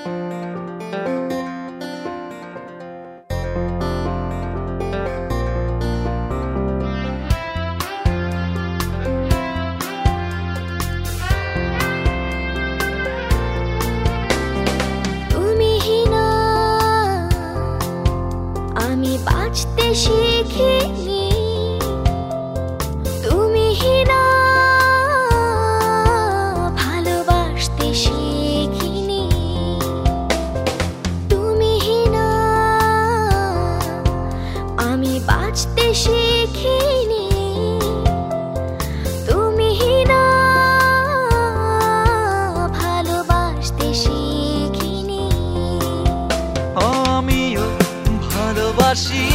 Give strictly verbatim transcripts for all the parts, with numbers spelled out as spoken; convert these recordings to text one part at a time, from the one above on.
বাঁচতে শিখিনি, তুমিহীনা ভালোবাসতে শিখিনি, তুমিহীনা আমি বাঁচতে শিখিনি, তুমিহীনা ভালোবাসতে শিখিনি। আমিও ভালোবাসি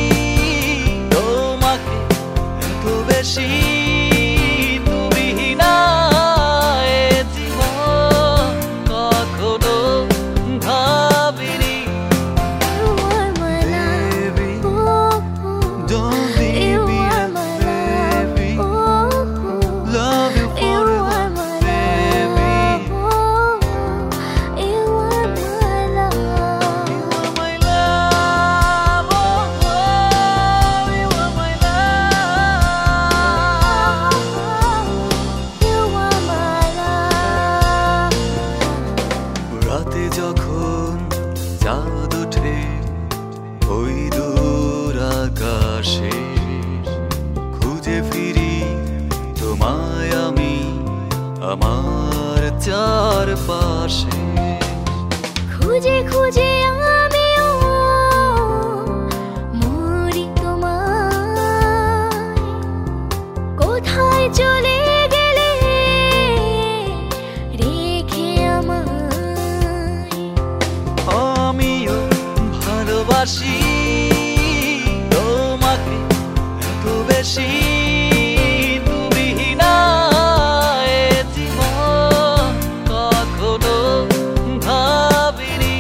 তোমাকে এত বেশি, তুমিহীনা এ জীবন কখনো ভাবিনি। You are my Baby, love, don't leave you me, are my baby. love, Love you you forever, are my baby. love, you are my love. You are my love, oh, oh, you are my love. You are my love. রাতে যখন চাঁদ ওঠে ওই দূর আকাশে, খুঁজে ফিরি তোমায় আমি আমার চারপাশে। খুঁজে খুঁজে আমিও মরি তোমায়, কোথায় চলে গেলে রেখে আমায়। আমিও ভালোবাসি তোমাকে এত বেশি, তুমিহীনা এ জীবন কখনো ভাবিনি।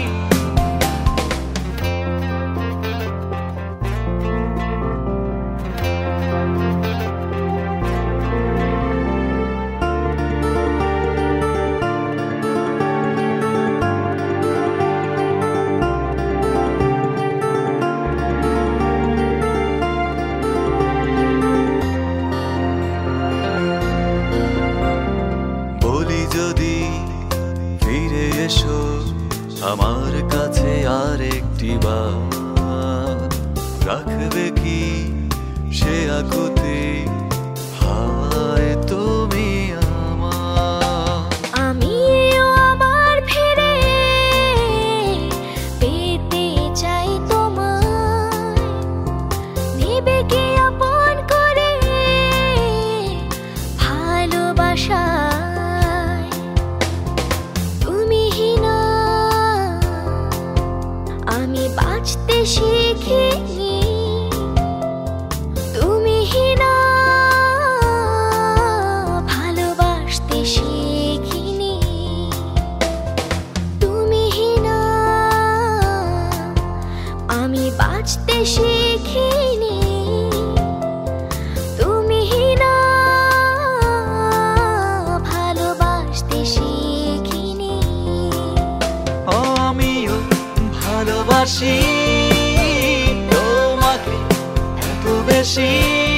বলি যদি ফিরে এসো আমার কাছে আর একটি বার, রাখবে কি সে আকুতি হায় তুমি আমার। আমিও আবার ফিরে পেতে চাই তোমায়, নেবে কি আপন করে ভালোবাসায়। তুমিহীনা আমি বাঁচতে শিখিনি, তুমিহীনা ভালোবাসতে শিখিনি, তুমিহীনা আমি বাঁচতে শিখিনি, তুমিহীনা ভালোবাসতে শিখিনি। আমিও ভালোবাসি তোমাকে এত বেশি।